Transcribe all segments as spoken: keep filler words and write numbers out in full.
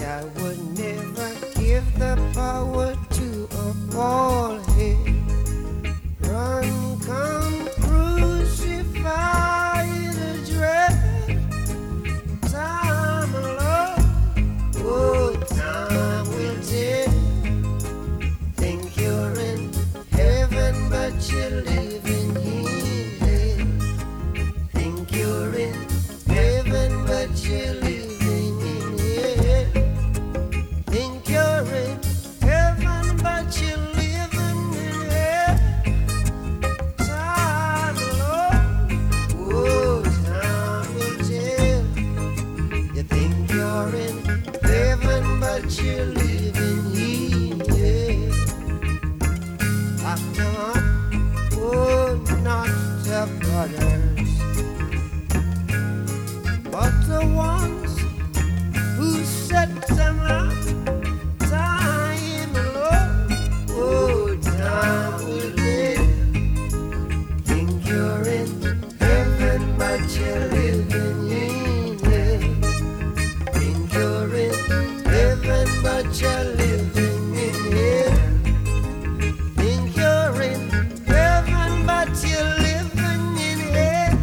I would never give the power to a bald head. Run, come, crucify the dread. Time alone, oh, time will tell. Think you're in heaven, but you're living in hell. Think you're in heaven, but you're living you're living here. After all, oh, not the brothers, but the ones who set them up. Time alone, oh, time will live. Think you're in heaven, but you're living in hell. Think you're in heaven, but you're living in hell. Think you're in heaven, but you're living in hell.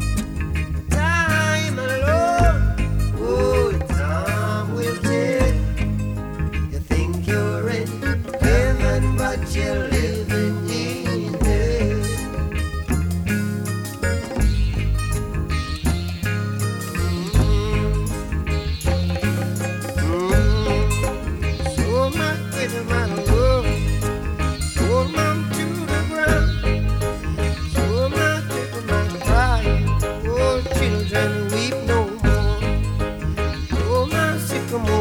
Time alone, oh, time will tell. You think you're in heaven, but you're living in hell. My love, hold my to the ground, so my people might cry. Oh, children, weep no more. Oh, my sycamore.